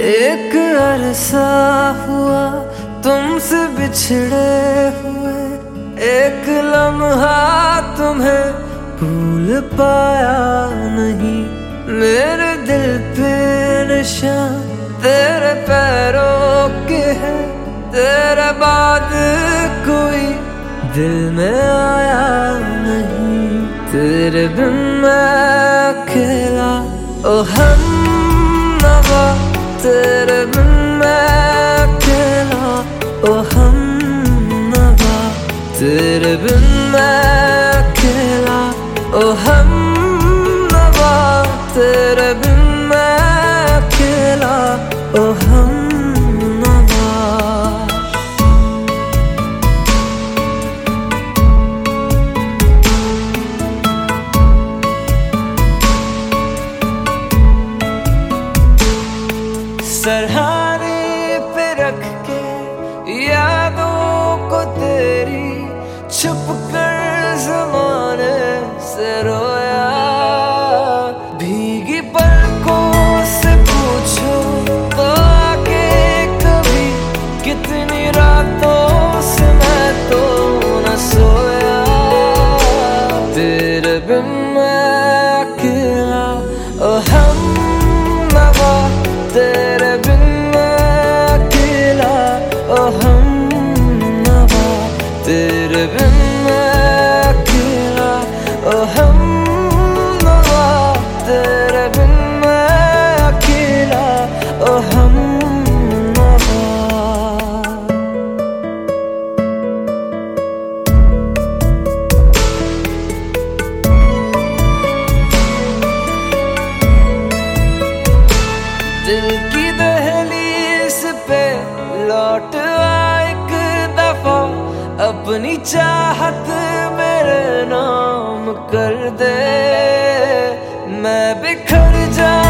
एक अरसा हुआ तुमसे बिछड़े हुए, एक लम्हा तुम्हें भूल पाया नहीं। मेरे दिल पे निशान तेरे पैरों के है, तेरे बाद कोई दिल में आया नहीं। तेरे बिन मैं अकेला ओ हमनवा, तेरे बिन मैं अकेला ओ हमनवा, तेरे बिन मैं अकेला ओ हमनवा, तेरे बिन मैं अकेला ओ हमनवा। सरहाने पे रख के यादों को तेरी, छुप कर ज़माने से रोया। भीगी पलकों से पूछो तो आके कभी, कितनी रातों से मैं तो न सोया। तेरे बिन मैं अकेला ओ हमनवा, तेरे बिन मैं अकेला ओ हमनवा, तेरे बिन मैं अकेला ओ हमनवा, तेरे बिन मैं अकेला ओ हमनवा। दिल की दहलीज पे लौट आ एक दफा, अपनी चाहत मेरे नाम कर दे। मैं बिखर जा